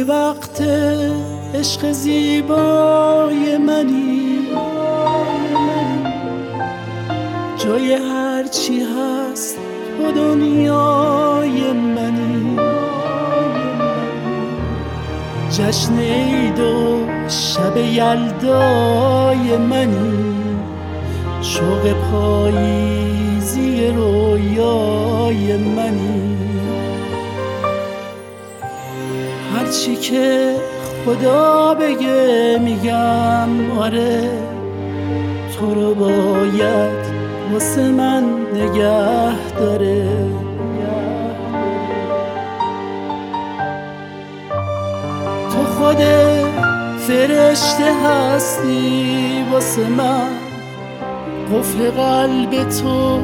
وقت عشق زیبای منی، جای هرچی هست تو دنیای منی. جشن عید و شب یلدای منی، شوق پاییزی رویای منی. هرچی که خدا بگه میگم آره، تو رو باید واسه من نگه داره. تو خود فرشته هستی واسه من، قفل قلب تو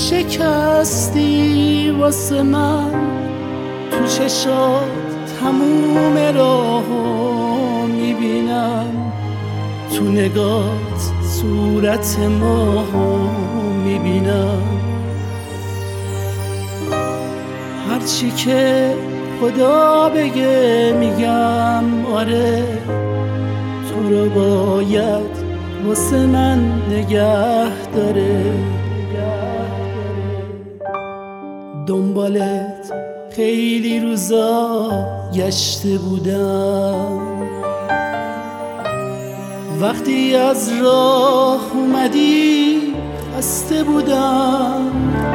شکستی واسه من. تو چشات تموم راهو میبینم، تو نگات صورت ماهو میبینم. هرچی که خدا بگه میگم آره، تو رو باید واسه من نگه داره. دنبالت خیلی روزا گشته بودم، وقتی از راه اومدی خسته بودم.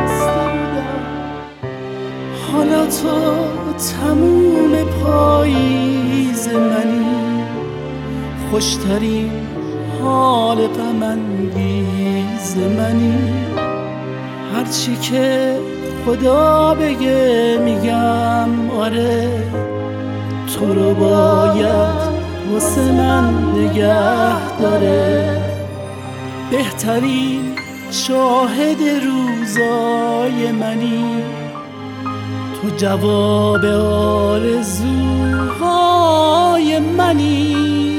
حالا تو تموم پاییز منی، خوشترین حال غم انگیز منی. هرچی که خدا بگه میگم آره، تو رو باید واسه من نگه داره. بهترین شاهد روزای منی، تو جواب آرزوهای منی.